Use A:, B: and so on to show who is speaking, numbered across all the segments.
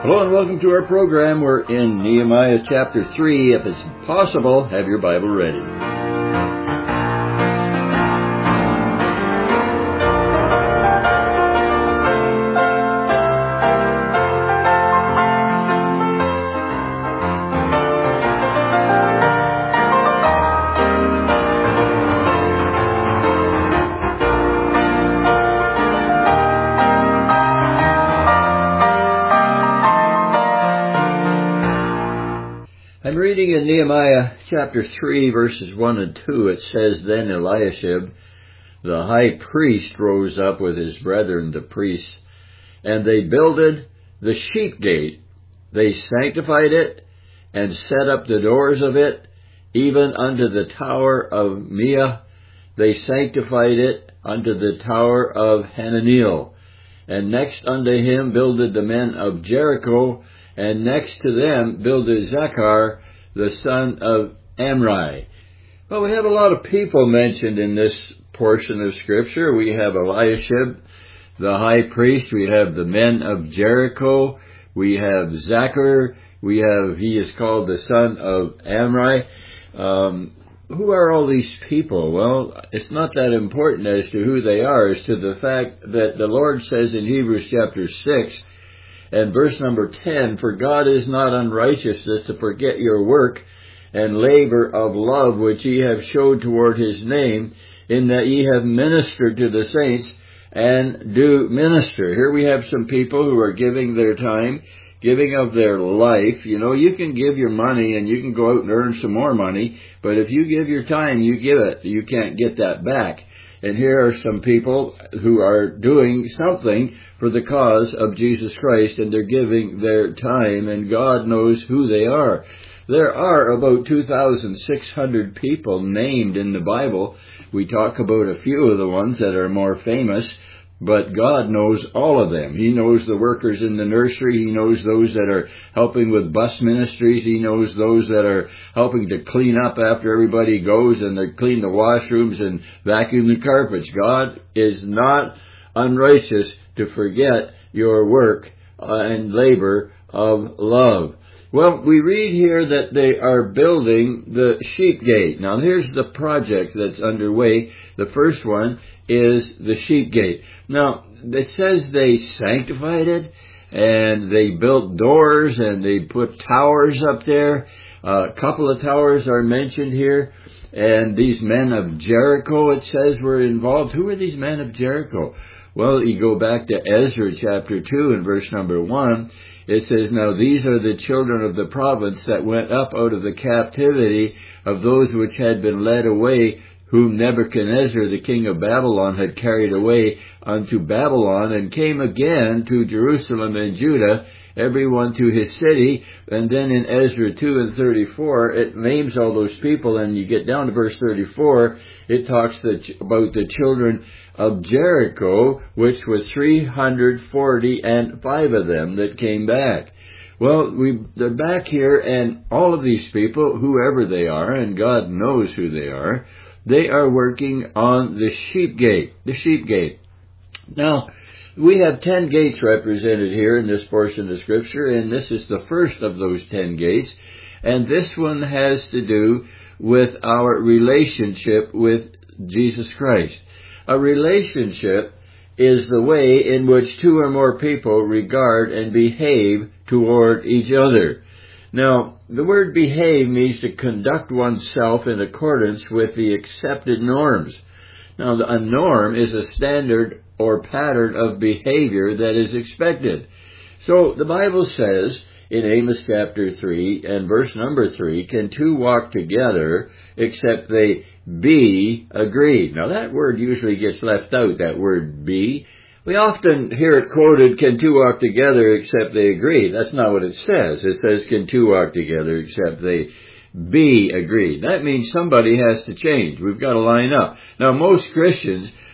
A: Hello and welcome to our program. We're in Nehemiah chapter 3. If it's possible, have your Bible ready. I'm reading in Nehemiah chapter 3, verses 1 and 2. It says, Then Eliashib, the high priest, rose up with his brethren the priests, and they builded the sheep gate. They sanctified it, and set up the doors of it, even unto the tower of Meah. They sanctified it unto the tower of Hananiel. And next unto him builded the men of Jericho, and next to them builded Zachar, the son of Amri. Well, we have a lot of people mentioned in this portion of Scripture. We have Eliashib, the high priest. We have the men of Jericho. We have Zachar. He is called the son of Amri. Who are all these people? Well, it's not that important as to who they are, as to the fact that the Lord says in Hebrews chapter 6, and verse number 10, For God is not unrighteous to forget your work and labor of love which ye have showed toward his name, in that ye have ministered to the saints and do minister. Here we have some people who are giving their time, giving of their life. You know, you can give your money and you can go out and earn some more money, but if you give your time, you give it. You can't get that back. And here are some people who are doing something for the cause of Jesus Christ, and they're giving their time, and God knows who they are. There are about 2,600 people named in the Bible. We talk about a few of the ones that are more famous, but God knows all of them. He knows the workers in the nursery. He knows those that are helping with bus ministries. He knows those that are helping to clean up after everybody goes, and they clean the washrooms and vacuum the carpets. God is not unrighteous to forget your work and labor of love. Well, we read here that they are building the sheep gate. Now, here's the project that's underway. The first one is the sheep gate. Now, it says they sanctified it, and they built doors, and they put towers up there. A couple of towers are mentioned here. And these men of Jericho, it says, were involved. Who are these men of Jericho? Well, you go back to Ezra chapter 2 and verse number 1. It says, Now these are the children of the province that went up out of the captivity of those which had been led away, whom Nebuchadnezzar the king of Babylon had carried away unto Babylon, and came again to Jerusalem and Judah, every one to his city. And then in Ezra 2 and 34, it names all those people, and you get down to verse 34, it talks about the children of Jericho, which was 345 of them that came back. Well, they're back here, and all of these people, whoever they are, and God knows who they are working on the sheep gate. The sheep gate. Now, we have 10 gates represented here in this portion of Scripture, and this is the first of those 10 gates, and this one has to do with our relationship with Jesus Christ. A relationship is the way in which two or more people regard and behave toward each other. Now, the word behave means to conduct oneself in accordance with the accepted norms. Now, a norm is a standard or pattern of behavior that is expected. So, the Bible says in Amos chapter 3 and verse number 3, Can two walk together except they be agreed? Now, that word usually gets left out, that word be. We often hear it quoted, Can two walk together except they agree? That's not what it says. It says, Can two walk together except they be agreed? That means somebody has to change. We've got to line up. Now, most Christians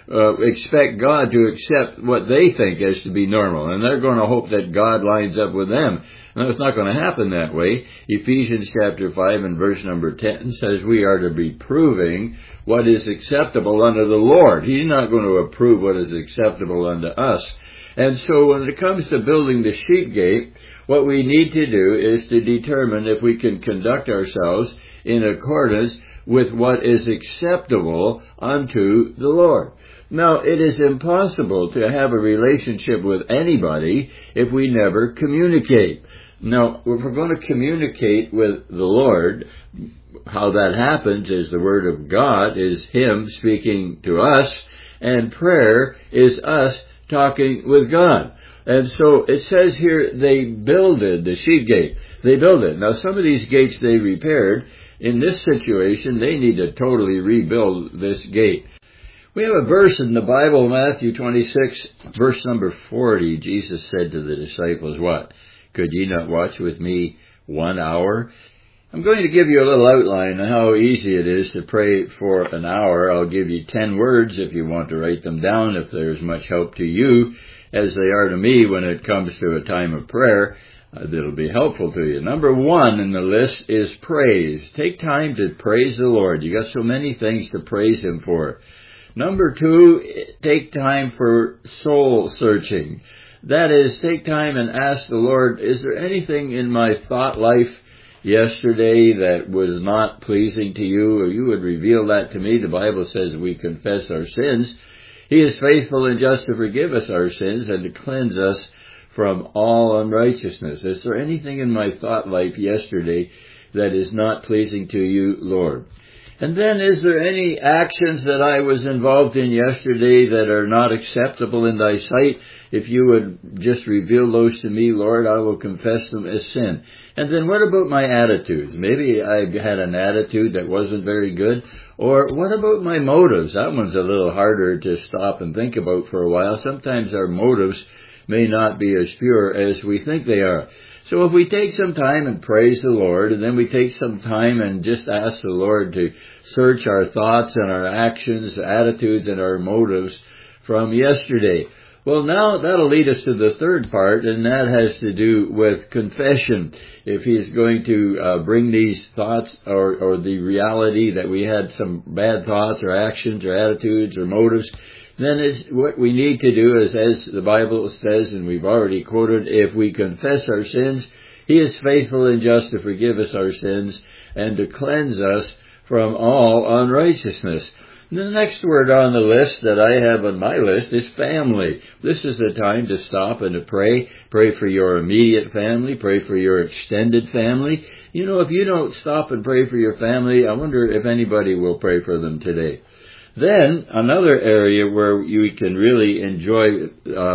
A: expect God to accept what they think as to be normal, and they're going to hope that God lines up with them. No, it's not going to happen that way. Ephesians chapter 5 and verse number 10 says we are to be proving what is acceptable unto the Lord. He's not going to approve what is acceptable unto us. And so when it comes to building the sheep gate, what we need to do is to determine if we can conduct ourselves in accordance with what is acceptable unto the Lord. Now, it is impossible to have a relationship with anybody if we never communicate. Now, if we're going to communicate with the Lord, how that happens is the Word of God is Him speaking to us, and prayer is us talking with God. And so it says here they builded the sheep gate. They built it. Now, some of these gates they repaired. In this situation, they need to totally rebuild this gate. We have a verse in the Bible, Matthew 26, verse number 40. Jesus said to the disciples, what? Could ye not watch with me 1 hour? I'm going to give you a little outline on how easy it is to pray for an hour. I'll give you 10 words if you want to write them down, if there's much help to you, as they are to me when it comes to a time of prayer. That'll be helpful to you. Number 1 in the list is praise. Take time to praise the Lord. You got so many things to praise Him for. Number 2, take time for soul searching. That is, take time and ask the Lord, is there anything in my thought life yesterday that was not pleasing to you, or you would reveal that to me? The Bible says we confess our sins. He is faithful and just to forgive us our sins and to cleanse us from all unrighteousness. Is there anything in my thought life yesterday that is not pleasing to you, Lord? And then, is there any actions that I was involved in yesterday that are not acceptable in thy sight? If you would just reveal those to me, Lord, I will confess them as sin. And then what about my attitudes? Maybe I had an attitude that wasn't very good. Or what about my motives? That one's a little harder to stop and think about for a while. Sometimes our motives may not be as pure as we think they are. So if we take some time and praise the Lord, and then we take some time and just ask the Lord to search our thoughts and our actions, attitudes, and our motives from yesterday. Well, now that'll lead us to the third part, and that has to do with confession. If He's going to bring these thoughts or the reality that we had some bad thoughts or actions or attitudes or motives, then what we need to do is, as the Bible says, and we've already quoted, if we confess our sins, He is faithful and just to forgive us our sins and to cleanse us from all unrighteousness. And the next word on the list that I have on my list is family. This is the time to stop and to pray. Pray for your immediate family. Pray for your extended family. You know, if you don't stop and pray for your family, I wonder if anybody will pray for them today. Then, another area where you can really enjoy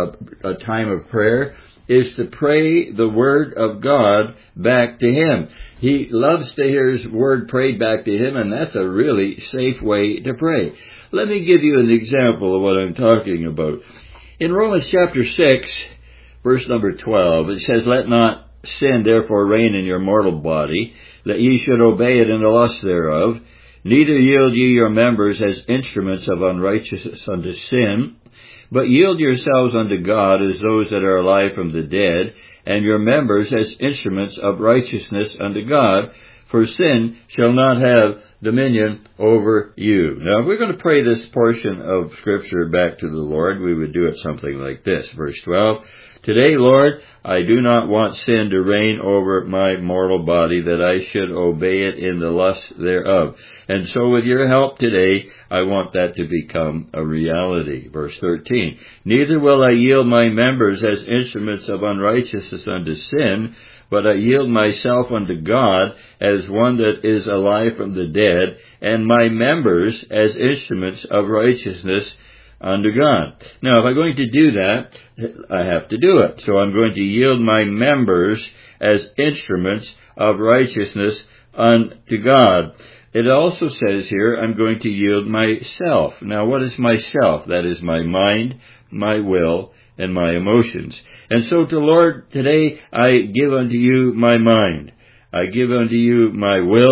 A: a time of prayer is to pray the Word of God back to Him. He loves to hear His Word prayed back to Him, and that's a really safe way to pray. Let me give you an example of what I'm talking about. In Romans chapter 6, verse number 12, it says, Let not sin therefore reign in your mortal body, that ye should obey it in the lust thereof. Neither yield ye your members as instruments of unrighteousness unto sin, but yield yourselves unto God as those that are alive from the dead, and your members as instruments of righteousness unto God, for sin shall not have dominion over you. Now, if we're going to pray this portion of Scripture back to the Lord, we would do it something like this. Verse 12, Today, Lord, I do not want sin to reign over my mortal body, that I should obey it in the lust thereof. And so with your help today, I want that to become a reality. Verse 13, Neither will I yield my members as instruments of unrighteousness unto sin, but I yield myself unto God as one that is alive from the dead, and my members as instruments of righteousness unto God. Now, if I'm going to do that, I have to do it. So I'm going to yield my members as instruments of righteousness unto God. It also says here, I'm going to yield myself. Now, what is myself? That is my mind, my will, and my emotions. And so to Lord, today I give unto you my mind. I give unto you my will,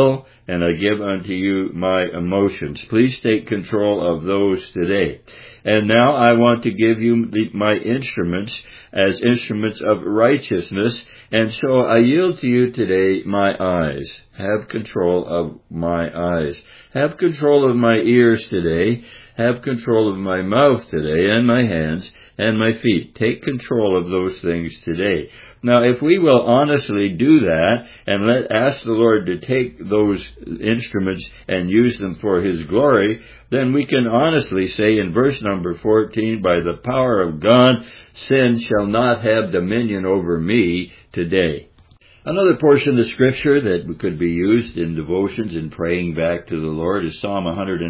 A: and I give unto you my emotions. Please take control of those today. And now I want to give you my instruments as instruments of righteousness, and so I yield to you today my eyes. Have control of my eyes. Have control of my ears today. Have control of my mouth today, and my hands, and my feet. Take control of those things today. Now, if we will honestly do that, and ask the Lord to take those instruments and use them for His glory, then we can honestly say in verse number 14, by the power of God, sin shall not have dominion over me today. Another portion of the Scripture that could be used in devotions and praying back to the Lord is Psalm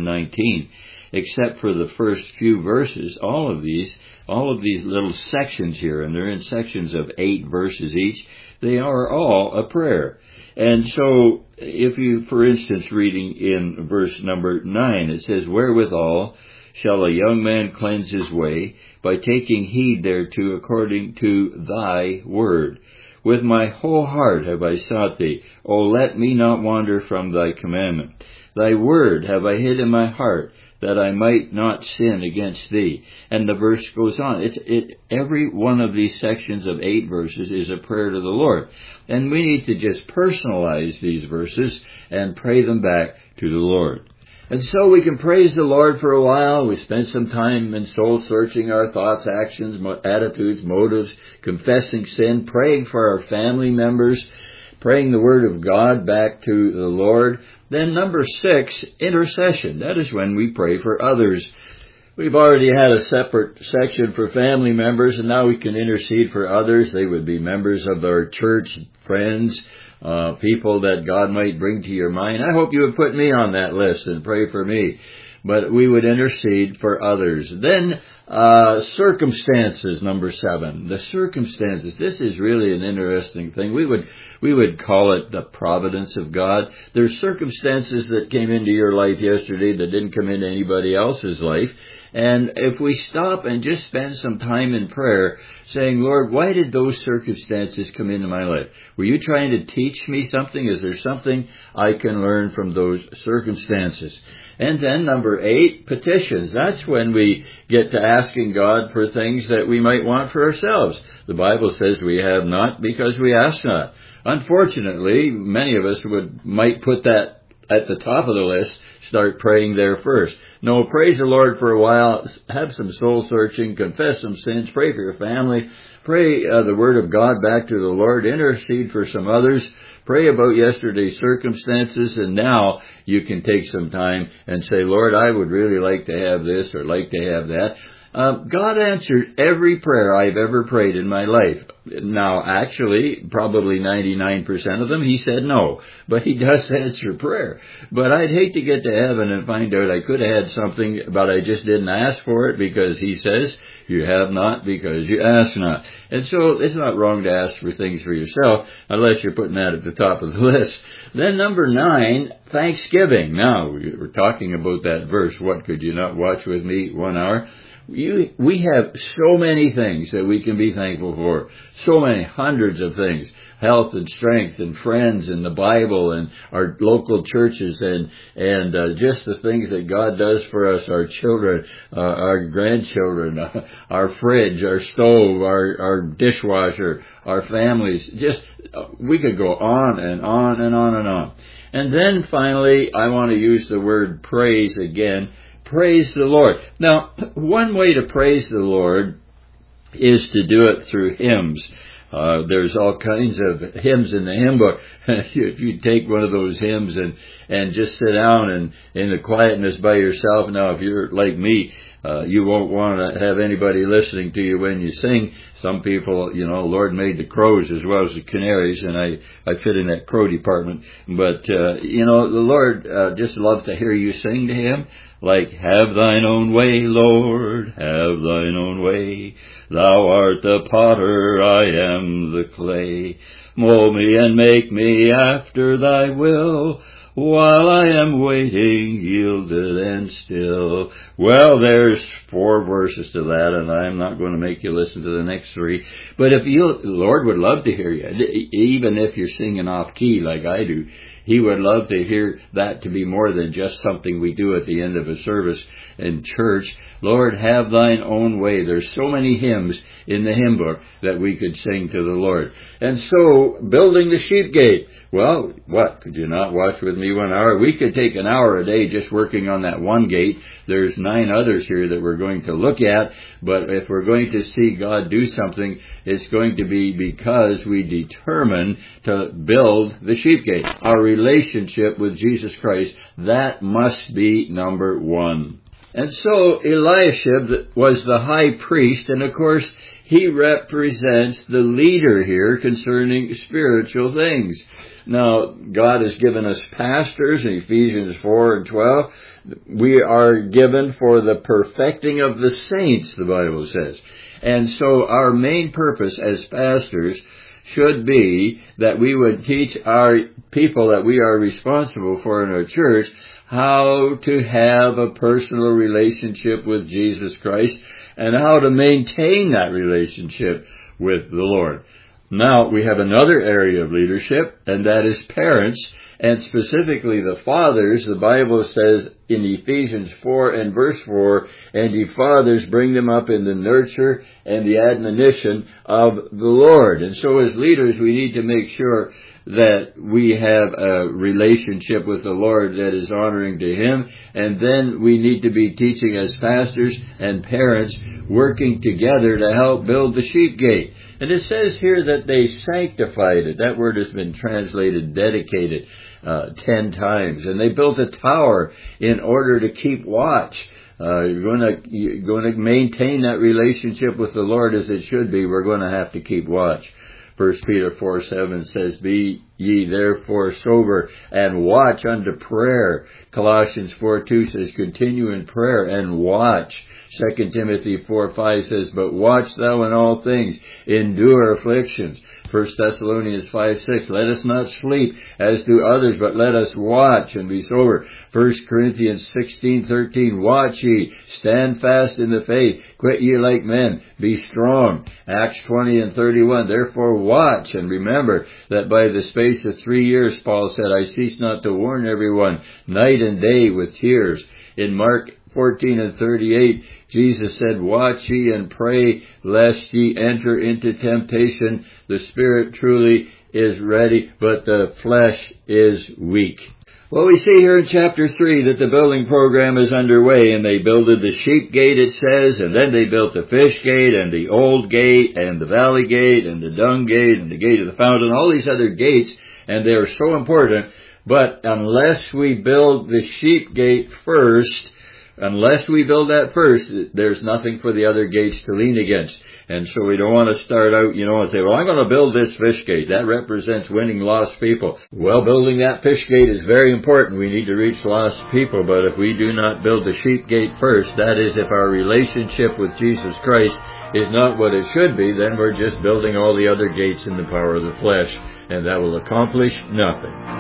A: 119. Except for the first few verses, all of these little sections here, and they're in sections of 8 verses each, they are all a prayer. And so, if you, for instance, reading in verse number 9, it says, wherewithal shall a young man cleanse his way, by taking heed thereto according to thy word. With my whole heart have I sought thee. O let me not wander from thy commandment. Thy word have I hid in my heart, that I might not sin against thee. And the verse goes on. Every one of these sections of 8 verses is a prayer to the Lord. And we need to just personalize these verses and pray them back to the Lord. And so we can praise the Lord for a while. We spend some time in soul searching our thoughts, actions, attitudes, motives, confessing sin, praying for our family members, praying the Word of God back to the Lord. Then number 6, intercession. That is when we pray for others. We've already had a separate section for family members, and now we can intercede for others. They would be members of our church, friends, people that God might bring to your mind. I hope you would put me on that list and pray for me. But we would intercede for others. Then, circumstances, number 7. The circumstances. This is really an interesting thing. We would call it the providence of God. There's circumstances that came into your life yesterday that didn't come into anybody else's life. And if we stop and just spend some time in prayer saying, Lord, why did those circumstances come into my life? Were you trying to teach me something? Is there something I can learn from those circumstances? And then number 8, petitions. That's when we get to asking God for things that we might want for ourselves. The Bible says we have not because we ask not. Unfortunately, many of us might put that at the top of the list, start praying there first. No, praise the Lord for a while, have some soul searching, confess some sins, pray for your family, pray the Word of God back to the Lord, intercede for some others, pray about yesterday's circumstances, and now you can take some time and say, Lord, I would really like to have this or like to have that. God answered every prayer I've ever prayed in my life. Now, actually, probably 99% of them, He said no. But He does answer prayer. But I'd hate to get to heaven and find out I could have had something, but I just didn't ask for it, because He says, you have not because you ask not. And so it's not wrong to ask for things for yourself, unless you're putting that at the top of the list. Then number 9, thanksgiving. Now, we're talking about that verse, what could you not watch with me 1 hour? We have so many things that we can be thankful for. So many, hundreds of things. Health and strength and friends and the Bible and our local churches and just the things that God does for us, our children, our grandchildren, our fridge, our stove, our dishwasher, our families. Just, we could go on and on and on and on. And then finally, I want to use the word praise again. Praise the Lord. Now, one way to praise the Lord is to do it through hymns. There's all kinds of hymns in the hymn book. If you take one of those hymns and just sit down and in the quietness by yourself. Now, if you're like me, you won't want to have anybody listening to you when you sing. Some people, Lord made the crows as well as the canaries, and I fit in that crow department. But, the Lord just loves to hear you sing to Him. Like, have thine own way, Lord, have thine own way. Thou art the potter, I am the clay. Mold me and make me after thy will, while I am waiting, yielded and still. Well, there's 4 verses to that, and I'm not going to make you listen to the next 3. But the Lord would love to hear you, even if you're singing off key like I do. He would love to hear that to be more than just something we do at the end of a service in church. Lord, have thine own way. There's so many hymns in the hymn book that we could sing to the Lord. And so, building the sheep gate. Well, what? Could you not watch with me 1 hour? We could take an hour a day just working on that one gate. There's 9 others here that we're going to look at. But if we're going to see God do something, it's going to be because we determine to build the sheep gate. Our relationship with Jesus Christ, that must be number 1. And so Eliashib was the high priest, and of course he represents the leader here concerning spiritual things. Now, God has given us pastors in Ephesians 4 and 12. We are given for the perfecting of the saints, the Bible says. And so our main purpose as pastors should be that we would teach our people that we are responsible for in our church how to have a personal relationship with Jesus Christ and how to maintain that relationship with the Lord. Now, we have another area of leadership, and that is parents, and specifically the fathers. The Bible says in Ephesians 4 and verse 4, and ye fathers, bring them up in the nurture and the admonition of the Lord. And so as leaders, we need to make sure that we have a relationship with the Lord that is honoring to Him, and then we need to be teaching as pastors and parents, working together to help build the sheep gate. And it says here that they sanctified it. That word has been translated dedicated 10 times. And they built a tower in order to keep watch. You're going to maintain that relationship with the Lord as it should be. We're going to have to keep watch. 1 Peter 4:7 says, be ye therefore sober and watch unto prayer. Colossians 4:2 says, continue in prayer and watch. 2 Timothy 4:5 says, but watch thou in all things, endure afflictions. 1 Thessalonians 5:6, let us not sleep as do others, but let us watch and be sober. 1 Corinthians 16:13, watch ye, stand fast in the faith, quit ye like men, be strong. Acts 20 and 31, therefore watch, and remember that by the space of 3 years, Paul said, I cease not to warn everyone, night and day with tears. In Mark 14 and 38, Jesus said, watch ye and pray, lest ye enter into temptation. The spirit truly is ready, but the flesh is weak. Well, we see here in chapter 3 that the building program is underway, and they builded the sheep gate, it says, and then they built the fish gate, and the old gate, and the valley gate, and the dung gate, and the gate of the fountain, all these other gates, and they are so important. But unless we build the sheep gate first, unless we build that first, there's nothing for the other gates to lean against. And so we don't want to start out, and say, well, I'm going to build this fish gate. That represents winning lost people. Well, building that fish gate is very important. We need to reach lost people. But if we do not build the sheep gate first, that is, if our relationship with Jesus Christ is not what it should be, then we're just building all the other gates in the power of the flesh, and that will accomplish nothing.